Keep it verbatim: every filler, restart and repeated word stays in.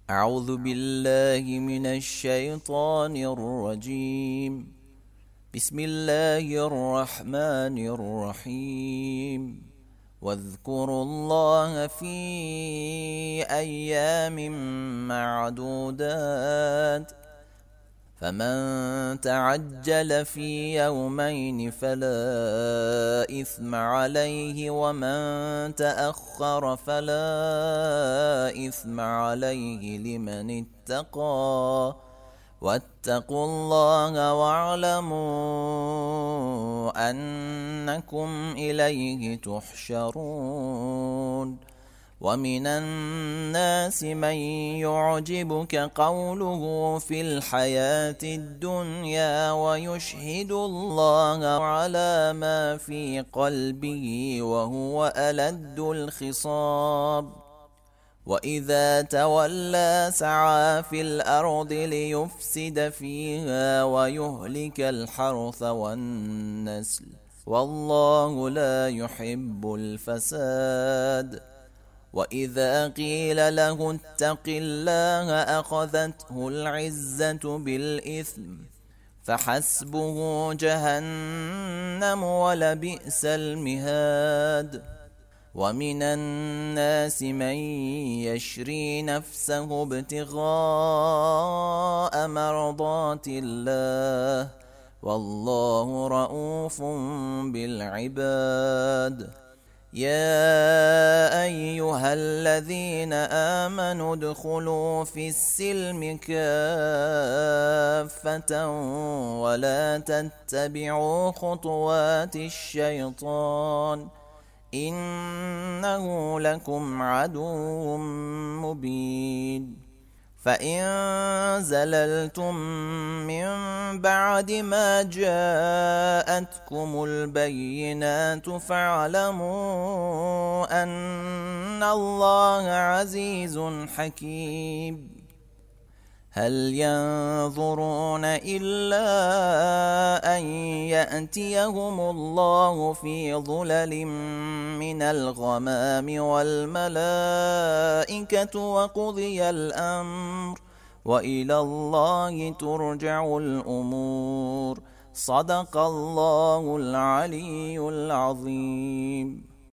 أعوذ بالله من الشيطان الرجيم. بسم الله الرحمن الرحيم. واذكروا الله في أيام معدودات، فمن تعجل في يومين فلا إثم عليه، ومن تأخر فلا إثم عليه لمن اتقى. واتقوا الله واعلموا أنكم إليه تحشرون. ومن الناس من يعجبك قوله في الحياة الدنيا ويشهد الله على ما في قلبه وهو ألد الخصام. وإذا تولى سعى في الأرض ليفسد فيها ويهلك الحرث والنسل، والله لا يحب الفساد. وإذا قيل له اتق الله أخذته العزة بالإثم، فحسبه جهنم ولبئس المهاد. ومن الناس من يشري نفسه ابتغاء مرضات الله، والله رؤوف بالعباد. يا أيها الذين آمنوا ادخلوا في السلم كافة ولا تتبعوا خطوات الشيطان، إنه لكم عدو مبين. فإن زللتم من بعد ما جاءتكم البينات فاعلموا أن الله عزيز حكيم. هل ينظرون إلا أن يأتيهم الله في ظلل من الغمام والملائكة وقضي الأمر، وإلى الله ترجع الأمور. صدق الله العلي العظيم.